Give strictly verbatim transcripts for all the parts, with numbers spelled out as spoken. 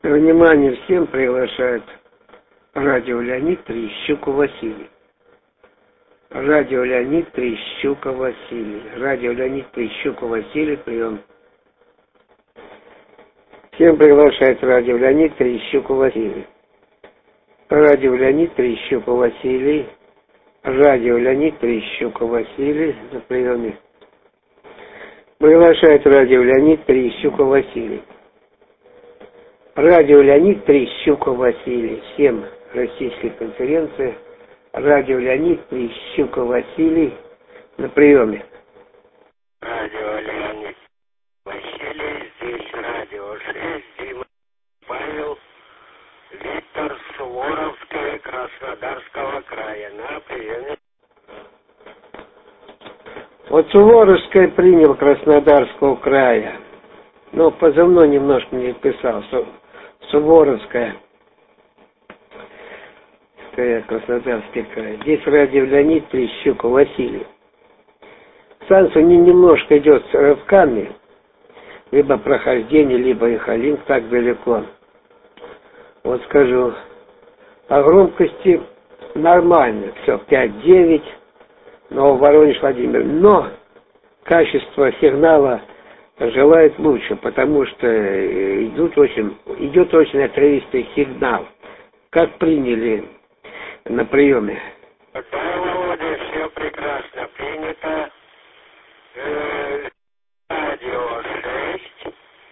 Внимание всем приглашает радио Леонид Трещука Василий. Радио Леонид Трещука Василий. Радио Леонид Трещука Василий, прием. Всем приглашает радио Леонид Трещука Василий. Радио Леонид Трещука Василий. Радио Леонид Трещука Василий на приеме. Приглашает радио Леонид Трещука Василий. Радио Леонид Трещука Василий. Всем российской конференции. Радио Леонид Трещука Василий на приеме. Радио Леонид Василий, здесь радио шесть, Дима Павел, Виктор, Суворовская, Краснодарского края на приеме. Вот Суворовская принял Краснодарского края. Но позывной немножко не писал. Суворовская. Краснодарский край. Здесь радио Леонид Трещука Василий. Станция не немножко идет с рывками. Либо прохождение, либо эхолинк так далеко. Вот скажу. По громкости нормально. Все, пять-девять. Но Воронеж Владимир. Но качество сигнала желает лучше, потому что идут очень, идет очень отрывистый сигнал. Как приняли на приеме? Да, Володя, все прекрасно принято. Э, радио шесть.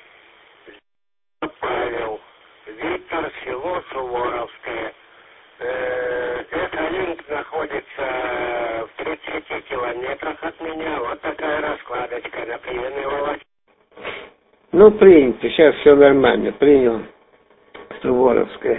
Павел. Виктор, село Суворовское. Э, Эхолинк находится в тридцати километрах от меня. Вот такая раскладочка на приеме, Володя. Ну, принято. Сейчас все нормально. Принял Суворовская.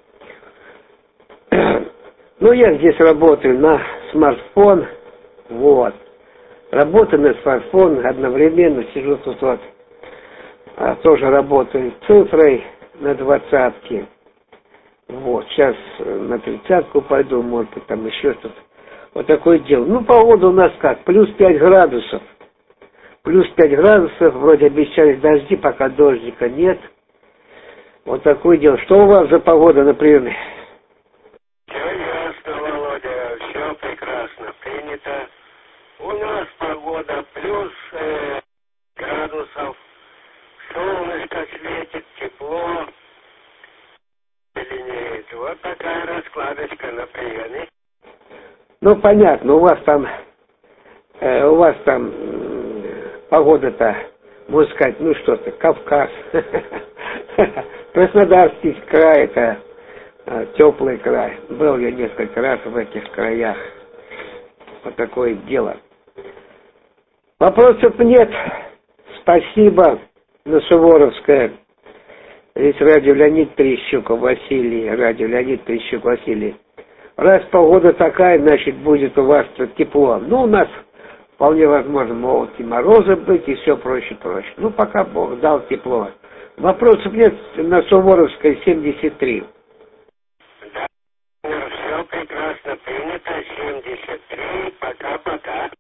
Ну, я здесь работаю на смартфон. Вот. Работаю на смартфон. Одновременно сижу тут вот. А тоже работаю цифрой на двадцатке. Вот. Сейчас на тридцатку пойду. Может быть, там еще что-то. Вот такое дело. Ну, погода у нас как? Плюс пять градусов. Плюс пять градусов, вроде обещали дожди, пока дождика нет. Вот такое дело. Что у вас за погода на приеме? Все ясно, Володя, все прекрасно принято. У нас погода плюс э, градусов, солнышко светит, тепло, зеленеет. Вот такая раскладочка на приеме. Ну, понятно, у вас там, э, у вас там погода-то, можно сказать, ну что-то, Кавказ, Краснодарский край, это э, теплый край. Был я несколько раз в этих краях. Вот такое дело. Вопросов нет. Спасибо на Суворовское. Здесь радио Леонид Трещука Василий. Радио Леонид Трещука Василий. Раз погода такая, значит, будет у вас тепло. Ну, у нас вполне возможно, могут и морозы быть, и все проще, проще. Ну, пока Бог дал тепло. Вопросов нет на Суворовской семьдесят три. Да, все прекрасно принято. семьдесят три. Пока-пока.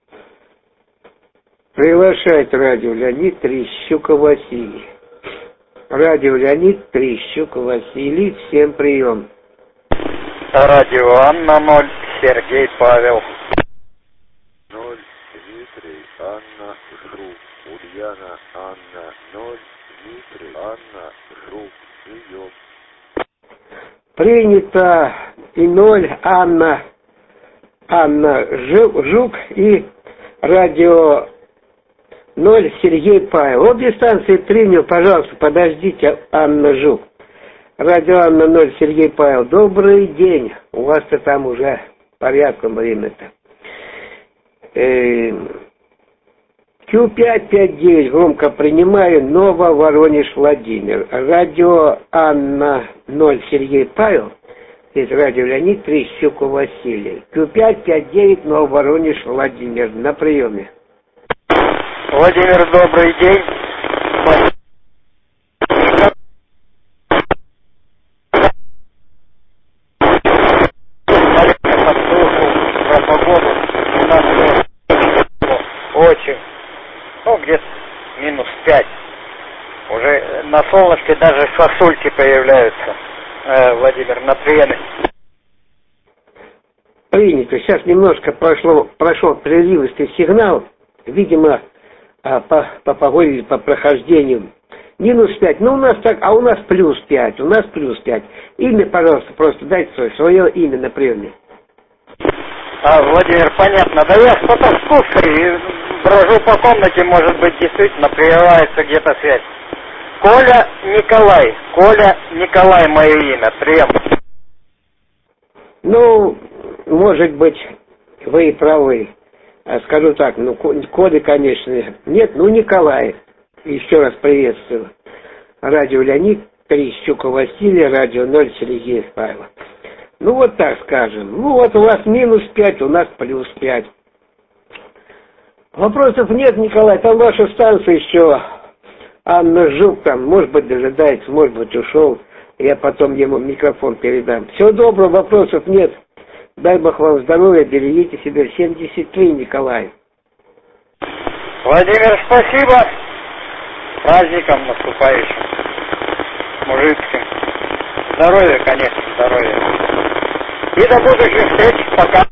Приглашает радио Леонид Трещука Василий. Радио Леонид Трещука Василий. Всем прием. Радио Анна ноль. Сергей Павел. ноль, Дмитрий, Анна, Жрук, Ульяна, Анна, ноль, Дмитрий, Анна, Жрук, прием. Принято и ноль, Анна, Анна, Жук и радио ноль, Сергей Павел. Обе станции принял, пожалуйста, подождите, Анна Жук. Радио Анна ноль, Сергей Павел. Добрый день. У вас-то там уже порядком время-то. Q пять пять девять, громко принимаю, Ново, Воронеж, Владимир. Радио Анна ноль, Сергей Павел. Здесь радио Леонид Трещука Василий. Q пять пять девять, Ново, Воронеж, Владимир. На приеме. Владимир, добрый день. Очень. Ну, где-то минус пять. Уже на солнышке даже сосульки появляются, э, Владимир, на приеме. Принято. Сейчас немножко прошло, прошел прерывистый сигнал. Видимо, по, по погоде, по прохождению. Минус пять. Ну, у нас так, а у нас плюс пять. У нас плюс пять. Имя, пожалуйста, просто дайте свое, свое имя на приеме. А, Владимир, понятно. Да я что-то с куской брожу по комнате, может быть, действительно прерывается где-то связь. Коля Николай. Коля Николай, мое имя. Прием. Ну, может быть, вы и правы. Скажу так, ну, коды, конечно, нет. Ну, Николай. Еще раз приветствую. Радио Леонид, три Щука Василия, радио ноль Сергея Павла. Ну, вот так скажем. Ну, вот у вас минус пять, у нас плюс пять. Вопросов нет, Николай, там ваша станция еще. Анна Жук там, может быть, дожидается, может быть, ушел. Я потом ему микрофон передам. Всего доброго, вопросов нет. Дай Бог вам здоровья, берегите себя. семьдесят три, Николай. Владимир, спасибо. С праздником наступающим. Мужицким. Здоровья, конечно, здоровья. И до будущих встреч. Пока.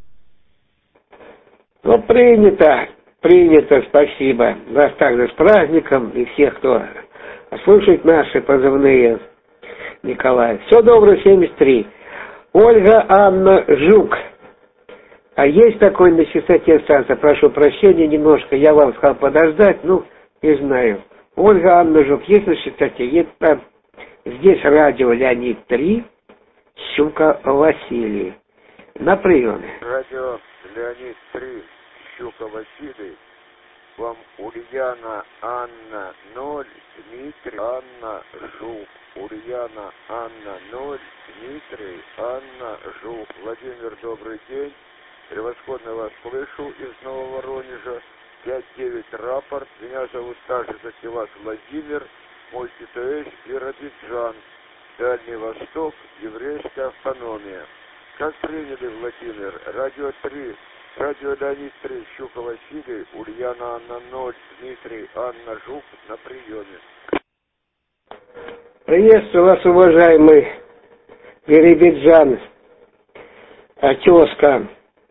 Ну, принято. Принято, спасибо. Вас также с праздником и всех, кто слушает наши позывные. Николай. Все доброе, семьдесят три. Ольга Анна Жук. А есть такой на частоте станция? Прошу прощения немножко. Я вам сказал подождать. Ну, не знаю. Ольга Анна Жук. Есть на частоте? Есть там. Здесь радио Леонид три. Щука Василий. На приеме. Радио Леонид три. Щука Василий. Вам Ульяна Анна ноль. Дмитрий Анна Жук. Ульяна Анна ноль. Дмитрий Анна Жук. Владимир, добрый день. Превосходно вас слышу из Нового Воронежа. пять девять рапорт. Меня зовут также Закивас Владимир. Мой ТТС Биробиджан. Дальний Восток. Еврейская автономия. Как приняли, Владимир? Радио три. Радио Леонид три. Щука Василий. Ульяна Анна ноль. Дмитрий Анна Жук на приеме. Приветствую вас, уважаемый Биробиджан, тезка.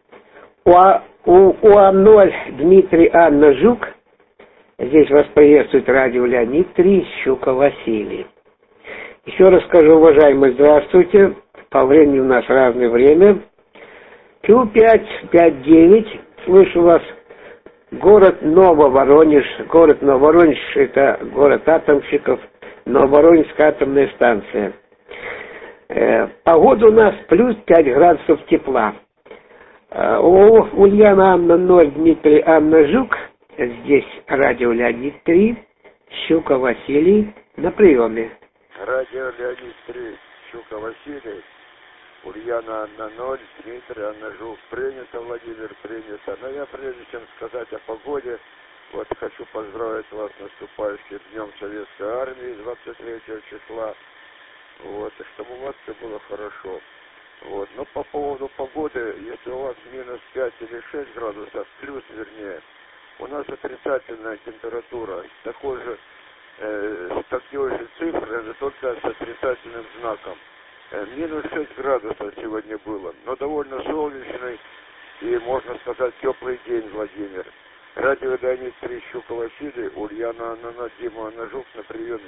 У А ноль Дмитрий Анна Жук. Здесь вас приветствует радио Леонид три, Щука Василий. Еще раз скажу, уважаемые, здравствуйте. По времени у нас разное время. Q пять пять девять. Слышу вас. Город Нововоронеж. Город Нововоронеж — это город атомщиков. Нововоронежская атомная станция. Э, погода у нас плюс пять градусов тепла. Э, у Ульяна Анна ноль, Дмитрий Анна Жук. Здесь радио Леонид три, Щука Василий на приеме. Радио Леонид три, Щука Василий. Ульяна Анна ноль, Дмитрий Анна Жук. Принято, Владимир, принято. Но я, прежде чем сказать о погоде, вот хочу поздравить вас с наступающим Днем Советской Армии двадцать третьего числа. Вот, и чтобы у вас все было хорошо. Вот, но по поводу погоды, если у вас минус пять или шесть градусов, плюс вернее, у нас отрицательная температура, такой же, э, с такой же цифрой, но только с отрицательным знаком. Э, минус шесть градусов сегодня было, но довольно солнечный и, можно сказать, теплый день, Владимир. Радио Леонид три, Щука Василий, Ульяна Анна, Дима Анна Жук на приеме.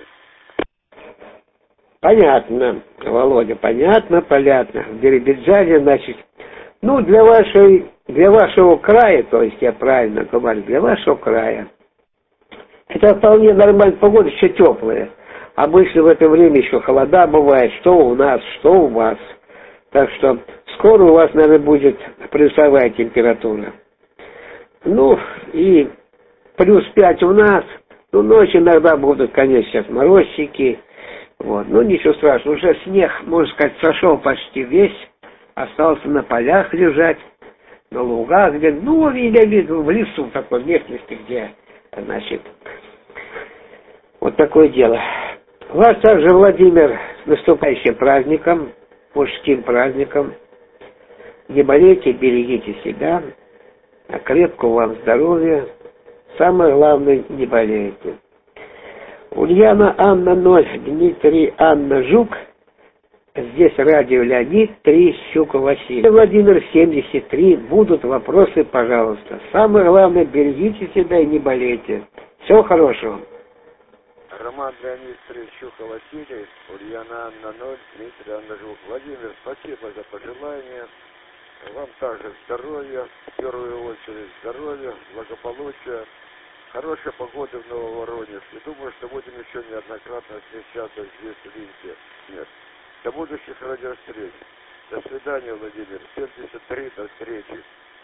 Понятно, Володя, понятно, понятно. В Биробиджане, значит, ну, для вашей, для вашего края, то есть я правильно говорю, для вашего края, это вполне нормальная погода, еще теплая. Обычно в это время еще холода бывает, что у нас, что у вас. Так что скоро у вас, наверное, будет плюсовая температура. Ну, и плюс пять у нас. Ну, ночью иногда будут, конечно, сейчас морозчики. Вот, ну, ничего страшного. Уже снег, можно сказать, сошел почти весь. Остался на полях лежать, на лугах, где, ну, я видел, в лесу, в такой местности, где, значит, вот такое дело. Вас также, Владимир, с наступающим праздником, мужским праздником. Не болейте, берегите себя. Крепкого вам здоровья. Самое главное, не болейте. Ульяна Анна ноль, Дмитрий Анна Жук. Здесь радио Леонид три, Щука Василий. Владимир семьдесят три. Будут вопросы, пожалуйста. Самое главное, берегите себя и не болейте. Всего хорошего. Роман Леонид три, Щука Василий, Ульяна Анна ноль, Дмитрий Анна Жук. Владимир, спасибо за пожелания. Вам также здоровья, в первую очередь здоровья, благополучия, хорошей погоды в Нововоронежске. Думаю, что будем еще неоднократно встречаться здесь, в Линке. Нет. До будущих радиовстреч. До свидания, Владимир. семьдесят три, до встречи.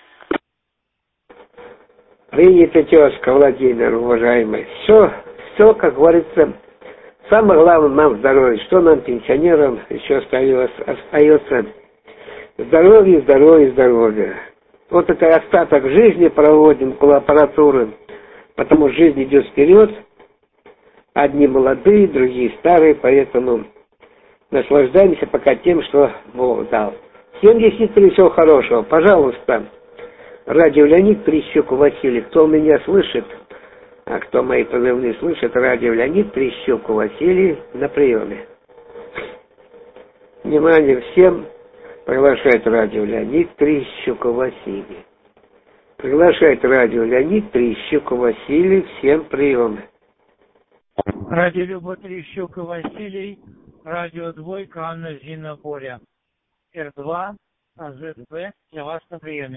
Принято, тезка, Владимир, уважаемый. Все, все, как говорится, самое главное нам здоровье. Что нам, пенсионерам, еще остается, остается здоровье, здоровье, здоровье. Вот это остаток жизни проводим около аппаратуры, потому что жизнь идет вперед. Одни молодые, другие старые, поэтому наслаждаемся пока тем, что Бог дал. семьдесят три, всего хорошего. Пожалуйста, радио Леонид три, Щука Василий. Кто меня слышит, а кто мои позывные слышит, радио Леонид три, Щука Василий на приеме. Внимание всем. Приглашает радио Леонид три, Щука Василий. Приглашает радио Леонид три, Щука Василий. Всем прием. Радио Любовь три, Щука Василий. Радио Двойка, Анна Зина Боря. Р два, АЗБ, для вас на приеме.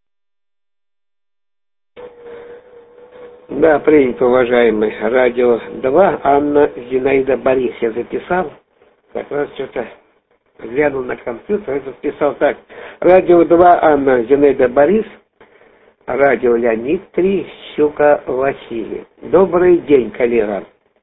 Да, принято, уважаемый. Радио два, Анна Зинаида Борис. Я записал. Как раз что-то глянул на компьютер, записал так. Радио два, Анна Зинаида Борис. Радио Леонид три, Щука Василий. Добрый день, коллега.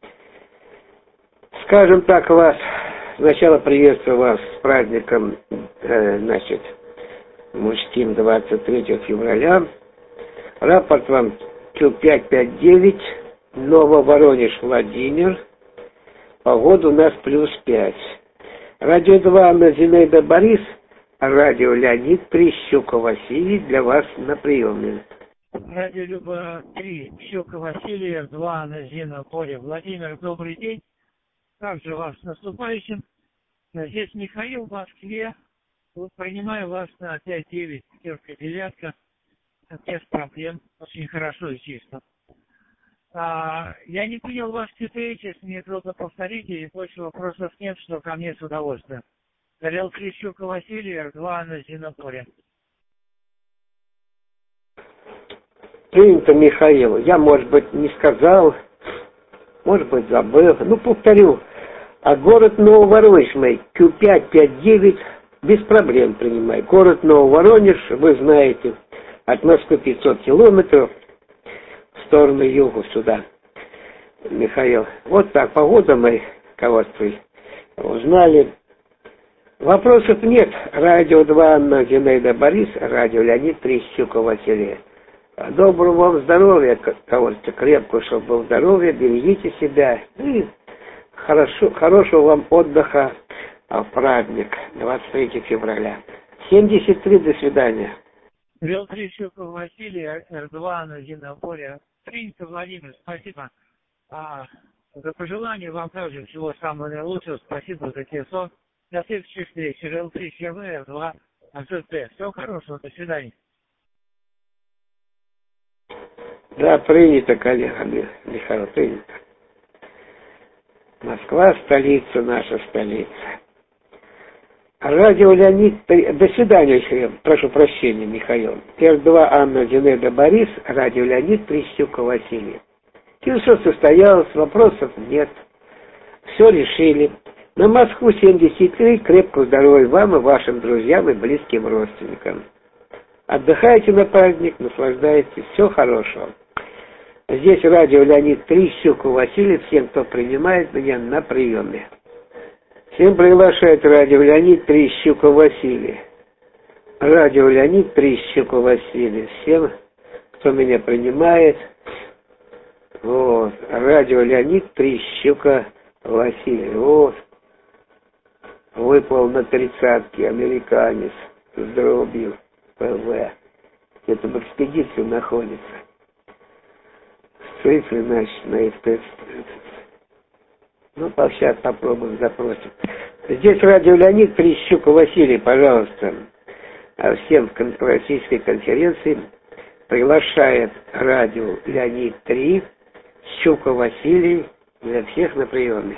Скажем так, вас, сначала приветствую вас с праздником, э, значит, мужским двадцать третьего февраля. Рапорт вам Q пять пять девять, Нововоронеж, Владимир. Погода у нас плюс пять. Радио два, Анна Зинаида Борис. Радио Леонид три, Щука Василий. Для вас на приеме. Радио Любовь три, Щука Василий, Р два, Анна Зина Боря. Владимир, добрый день. Также вас с наступающим. Здесь Михаил в Москве. Вот принимаю вас на пять девять, пятерка, девятка. Без проблем. Очень хорошо и чисто. А, я не понял ваш теперь, если мне трудно повторить, и больше вопросов нет, что ко мне с удовольствием. Горел три, Щука Василий, Р два, Анна Зина Боря. Принято, Михаил. Я, может быть, не сказал, может быть, забыл. Ну, повторю. А город Нововоронеж, мой, Q пять пять девять, без проблем принимай. Город Нововоронеж, вы знаете, от Москвы пятьсот километров в сторону юга сюда, Михаил. Вот так, погода, мои кого-то узнали. Вопросов нет. Радио два, Анна Зинаида Борис, радио Леонид три, Щука Василия. Доброго вам здоровья, кого-то крепко, чтобы был здоровье, берегите себя. И хорошо, хорошего вам отдыха в праздник двадцать третьего февраля. семьдесят три, до свидания. Вел три, Щука Василий, Р два, Анна Зина Боря. Принято, Владимир, спасибо. А, за пожелание вам также всего самого наилучшего. Спасибо за телефон. До следующих встреч. Р три, Р два, АЗП. Всего хорошего. До свидания. Да, принято, коллега Михаил, принято. Москва, столица, наша столица. Радио Леонид, до свидания, прошу прощения, Михаил. Р два, Анна Зинаида Борис, радио Леонид три, Щука Василий. Все состоялось, вопросов нет. Все решили. На Москву семьдесят три, крепкого здоровья вам и вашим друзьям и близким родственникам. Отдыхайте на праздник, наслаждайтесь. Всего хорошего. Здесь радио Леонид три, Щука Василий. Всем, кто принимает меня на приеме. Всем приглашает радио Леонид три, Щука Василий. Радио Леонид три, Щука Василий. Всем, кто меня принимает. Вот. Радио Леонид три, Щука Василий. Вот. Выплыл на тридцатке американец с дробью ПВ. Это в экспедиции находится. Цифры, значит, на Ну, сейчас попробуем, запросим. Здесь радио Леонид, Прищук Василий, пожалуйста. А всем в российской конференции приглашает радио Леонид три, Щука Василий, для всех на приеме.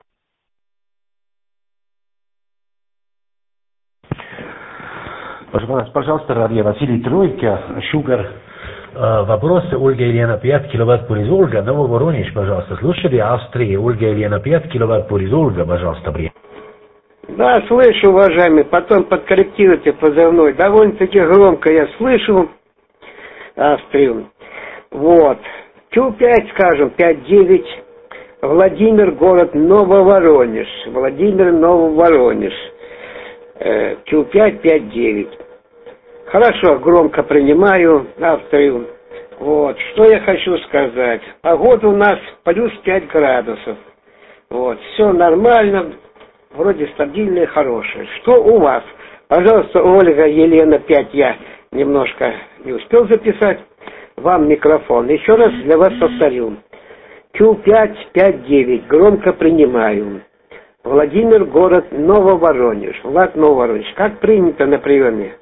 Пожалуйста, радио Василий Тройка, Шугар. Вопрос Ольга Елена пять киловатт Поризолга, Нововоронеж, пожалуйста. Слушали Австрии, Ольга Елена пять киловатт Поризолга, пожалуйста, при. Да, слышу, уважаемый, потом подкорректируйте позывной. Довольно-таки громко я слышу Австрию. Вот. Q пять, скажем, пять девять. Владимир, город Нововоронеж. Владимир, Нововоронеж. Q пять, пять девять. Хорошо, громко принимаю Австрию. Вот, что я хочу сказать. Погода у нас плюс пять градусов. Вот, все нормально, вроде стабильная, хорошая. Что у вас? Пожалуйста, Ольга, Елена пять, я немножко не успел записать. Вам микрофон. Еще раз для вас повторю. Q пять, пять девять, громко принимаю. Владимир, город Нововоронеж. Влад, Нововоронеж. Как принято на приеме?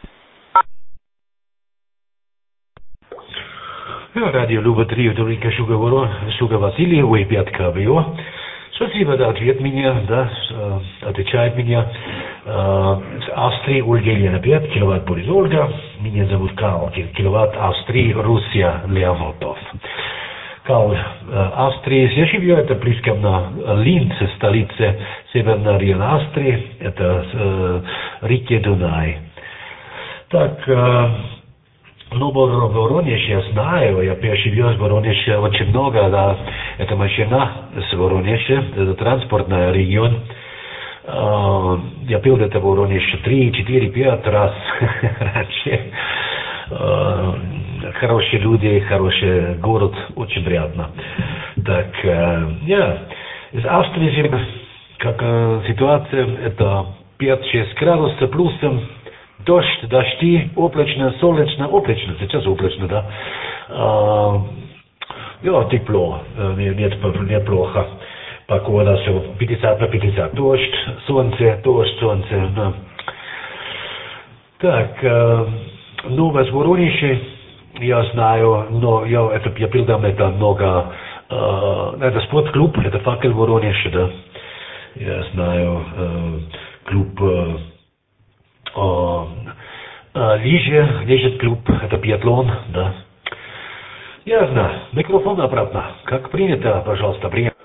Радио Люба три, Дурика Шуга, Шуга Василий, ой, пятка ВО. Спасибо, да, ответ меня, да, отвечает меня. С Австрии Ольга Елена пять, киловатт Поризолга. Меня зовут Карл, киловатт Австрии, Руссия, Леонотов. Карл, Австрия, я живу, это близко на Линц, столице Северного района Австрии, это э, реки Дунай. Так, э, ну, Воронеж я знаю, я переживел в Воронеже очень много, да, это машина с Воронежа, это транспортный регион. Uh, я пил это в Воронеже три, четыре, пять раз раньше. Uh, хорошие люди, хороший город, очень приятно. Так, uh, я из Австрии, как uh, ситуация, это пять-шесть градусов плюсом, дождь, дожди, облачно, солнечно, облачно, сейчас облачно, да. Uh, ja, тепло, нет, нет плохо. Погода все пятьдесят на пятьдесят. Дождь, солнце, дождь, солнце. Да. Так, э, ну, в Воронеже я знаю, но я, это, я пил там это много, э, это спортклуб, это Факел Воронеж, да. Я знаю, э, клуб э, э, лыжи, лыжный клуб, это биатлон, да. Я знаю, микрофон обратно. Как принято, пожалуйста, принято.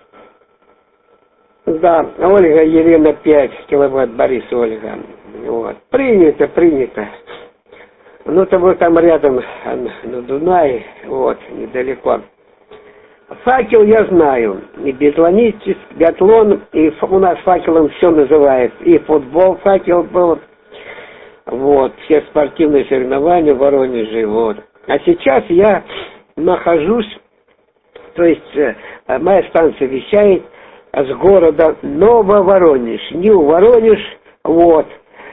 Да, Ольга, Елена пять, киловатт, Борис, Ольга. Вот. Принято, принято. Ну, то вы там рядом, на Дунае, вот, недалеко. Факел я знаю, и биатлонистик, биатлон, и у нас факелом все называется. И футбол факел был, вот, все спортивные соревнования в Воронеже, вот. А сейчас я нахожусь, то есть моя станция вещает с города Нововоронеж, Нью-Воронеж, вот,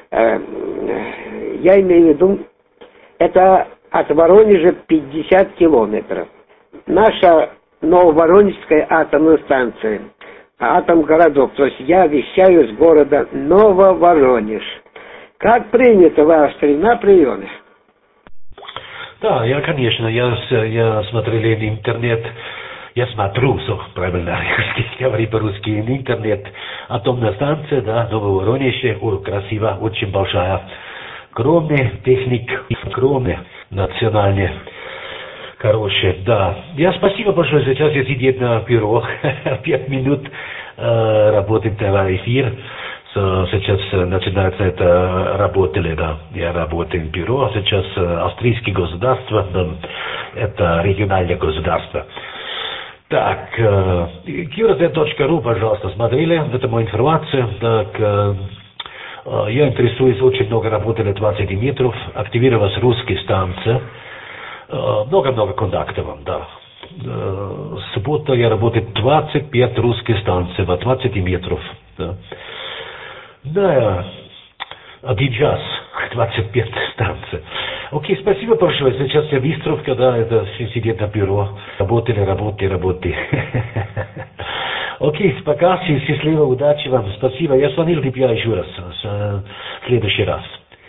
я имею в виду, это от Воронежа пятьдесят километров. Наша Нововоронежская атомная станция, атом-городок, то есть я вещаю с города Нововоронеж. Как принято в Австрии на приеме? Да, я, конечно, я, я смотрел интернет, я смотрю, so, правильно, говори по-русски, интернет, атомная станция, да, Нововоронеж, о, красиво, очень большая, огромный техник, огромный, национальный, хороший, да. Я спасибо большое, сейчас я сидел на бюро, пять минут э, работает эфир. Сейчас начинается это, работали, да, я работаю в бюро, сейчас австрийское государство, да, это региональное государство. Так, кью эр зет точка ру, пожалуйста, смотрели, это моя информация, так, я интересуюсь, очень много работали двадцать метров, активировалась русская станция, много-много контактов, да. Суббота я работаю двадцать пять русских станций, двадцать метров, да. Да, один час, двадцать пять станций. Окей, спасибо большое. Сейчас я быстро, когда это сидит на бюро. Работали, работали, работали. Окей, пока, счастливо, удачи вам, спасибо. Я звонил тебе еще раз, в следующий раз.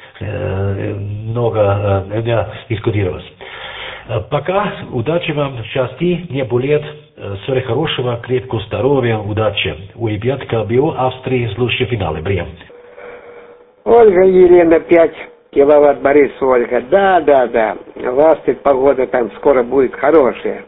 Много у меня дискутировалось. Пока, удачи вам, счастья, не болеть, всего хорошего, крепкого здоровья, удачи. Уебятка, био, Австрии, слушай финале, Брием. Ольга Елена, пять киловатт, Борис, Ольга. Да, да, да, у вас тут погода там скоро будет хорошая.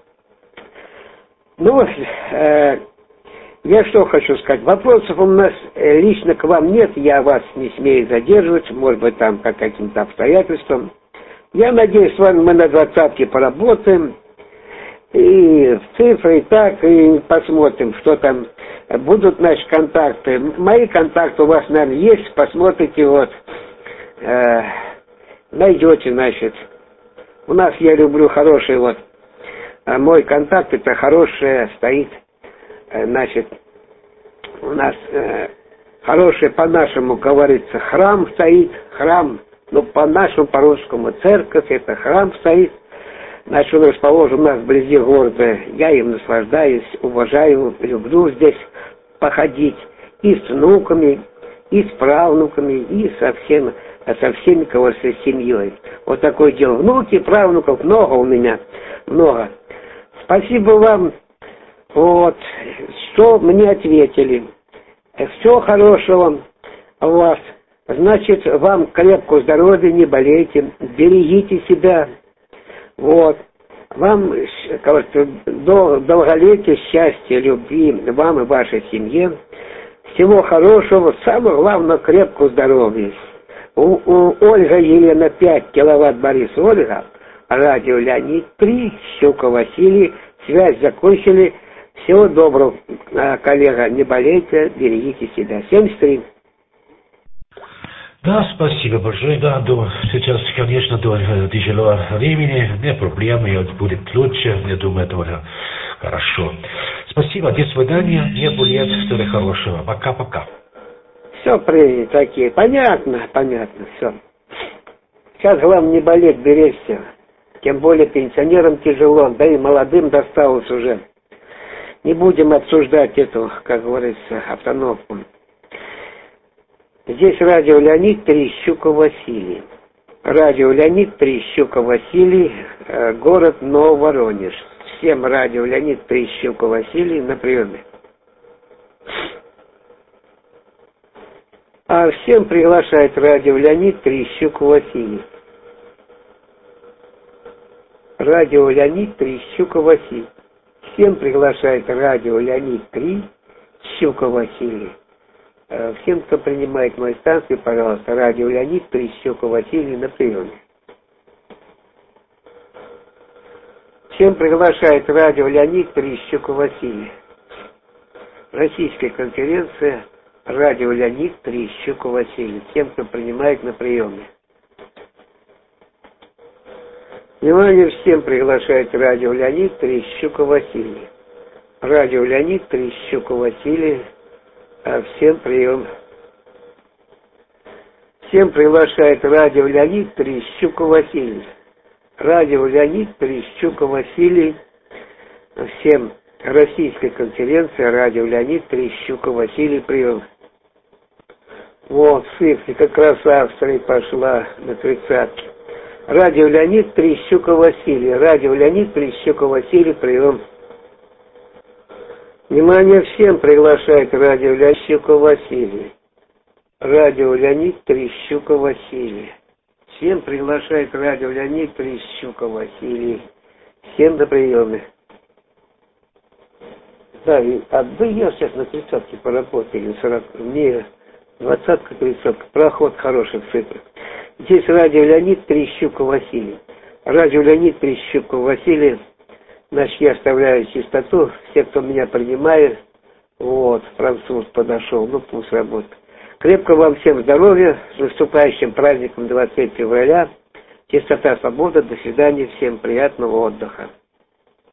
Ну, э, я что хочу сказать. Вопросов у нас э, лично к вам нет, я вас не смею задерживать, может быть, там по каким-то обстоятельствам. Я надеюсь, с вами мы на двадцатке поработаем, и в цифры, и так, и посмотрим, что там будут наши контакты. Мои контакты у вас, наверное, есть, посмотрите, вот, э, найдете, значит. У нас, я люблю хороший, вот, э, мой контакт, это хорошее стоит, э, значит, у нас э, хороший, по-нашему говорится, храм стоит, храм. Ну, по-нашему, по-русскому, церковь, это храм стоит. Значит, он расположен у нас вблизи города. Я им наслаждаюсь, уважаю, люблю здесь походить. И с внуками, и с правнуками, и со, всем, со всеми, кого с семьей. Вот такое дело. Внуки, правнуков много у меня, много. Спасибо вам, вот, что мне ответили. Всего хорошего у вас. Значит, вам крепкого здоровья, не болейте, берегите себя. Вот. Вам, кажется, долголетия, счастья, любви, вам и вашей семье. Всего хорошего, самое главное, крепкого здоровья. У, у Ольга Елена пять киловатт, Борис, Ольга, радио Леонид три, Щука Василий, связь закончили. Всего доброго, коллега, не болейте, берегите себя. семьдесят три. Да, спасибо большое. Да, до, сейчас, конечно, до тяжелого времени, не проблемы, будет лучше, я думаю, это хорошо. Спасибо, до свидания, не болеть, всего хорошего. Пока-пока. Все, при такие, понятно, понятно, все. Сейчас главное не болеть, беречься. Тем более пенсионерам тяжело, да и молодым досталось уже. Не будем обсуждать эту, как говорится, обстановку. Здесь радио Леонид Терещука Василий. Радио Леонид Терещука Василий, город Нововоронеж. Всем радио Леонид Терещука Василий на приеме. А всем приглашает радио Леонид Терещука Василий. Радио Леонид Терещука Василий. Всем приглашает радио Леонид три Щука Василий. Всем, кто принимает мою станцию, пожалуйста, радио Леонид три Щука Василий на приеме. Всем приглашает радио Леонид три Щука Василий. Российская конференция радио Леонид три Щука Василий. Всем, кто принимает на приеме. Внимание, всем приглашает радио Леонид три Щука Василий. Радио Леонид три Щука Василий. А всем прием. Всем приглашает радио Леонид три Щука Василий. Радио Леонид три Щука Василий. Всем российская конференция радио Леонид три Щука Василий прием. Вот, цифры как раз Австрия пошла на тридцатке. Радио Леонид три Щука Василий. Радио Леонид три Щука Василий прием. Внимание, всем приглашает радио Леонид Щука Василий. Радио Леонид три Щука Василий. Всем приглашает радио Леонид три Щука Василий. Всем до приема. Да, и, а вы я сейчас на тридцатке поработали, сорок, мне двадцатка, тридцатка, проход хороший в цифрах. Здесь радио Леонид три Щука Василий. Радио Леонид три Щука Василий. Значит, я оставляю чистоту. Все, кто меня принимает, вот, француз подошел, ну пусть работает. Крепко вам всем здоровья, с наступающим праздником двадцатого февраля. Чистота, свобода, до свидания, всем приятного отдыха.